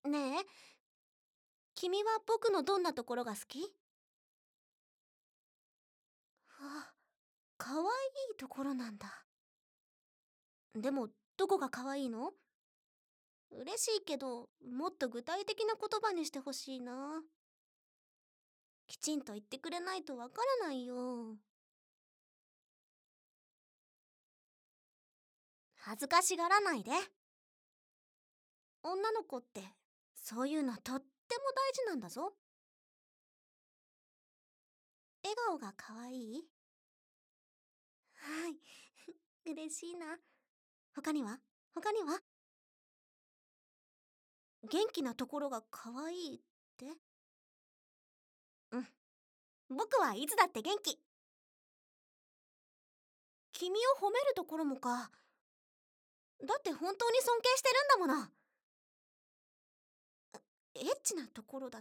ねえ、君は僕のどんなところが好き？あ、可愛いところなんだ。でも、どこが可愛いの？嬉しいけど、もっと具体的な言葉にしてほしいな。きちんと言ってくれないとわからないよ。恥ずかしがらないで。女の子って、そういうのとっても大事なんだぞ。笑顔が可愛い？はい。嬉しいな。他には？他には？元気なところが可愛いって？うん。僕はいつだって元気。君を褒めるところもか。だって本当に尊敬してるんだもの。エッチなところだって？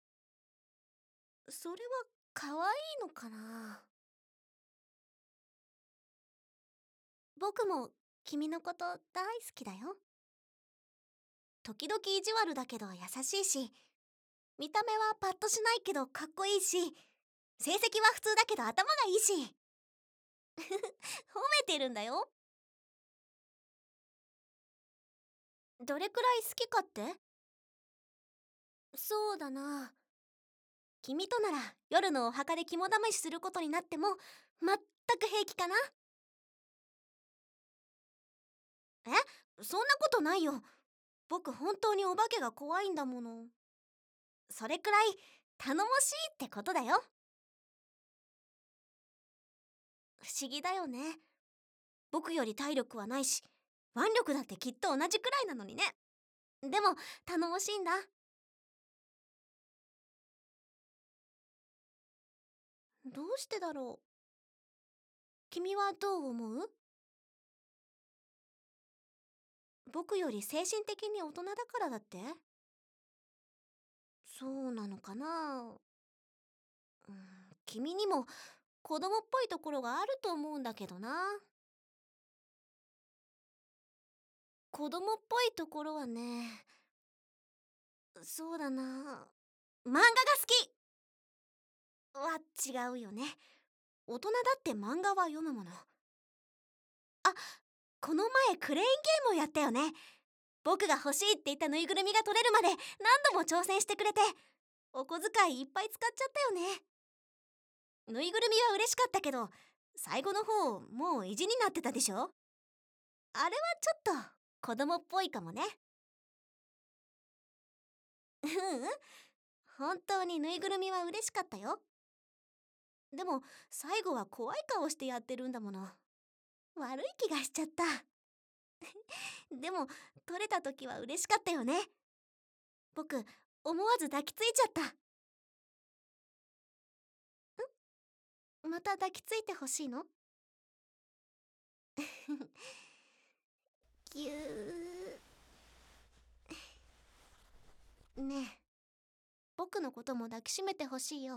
それは可愛いのかな。僕も君のこと大好きだよ。時々意地悪だけど優しいし、見た目はパッとしないけどかっこいいし、成績は普通だけど頭がいいし。褒めてるんだよ。どれくらい好きかって？そうだな。君となら夜のお墓で肝試しすることになっても全く平気かな。そんなことないよ。僕本当にお化けが怖いんだもの。それくらい頼もしいってことだよ。不思議だよね。僕より体力はないし、腕力だってきっと同じくらいなのにね。でも頼もしいんだ。どうしてだろう。君はどう思う？僕より精神的に大人だからだって？そうなのかな。君にも子供っぽいところがあると思うんだけどな。子供っぽいところはね、そうだな。漫画が好きは違うよね。大人だって漫画は読むもの。あ、この前クレーンゲームをやったよね。僕が欲しいって言ったぬいぐるみが取れるまで何度も挑戦してくれて、お小遣いいっぱい使っちゃったよね。ぬいぐるみは嬉しかったけど、最後の方もう意地になってたでしょ。あれはちょっと子供っぽいかもね。ううん、本当にぬいぐるみは嬉しかったよ。でも最後は怖い顔してやってるんだもの。悪い気がしちゃった。でも取れた時は嬉しかったよね。僕思わず抱きついちゃった。また抱きついてほしいの？ぎゅー。ねえ、僕のことも抱きしめてほしいよ。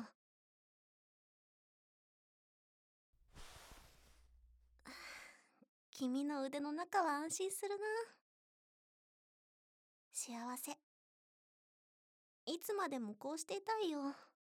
君の腕の中は安心するな。幸せ。いつまでもこうしていたいよ。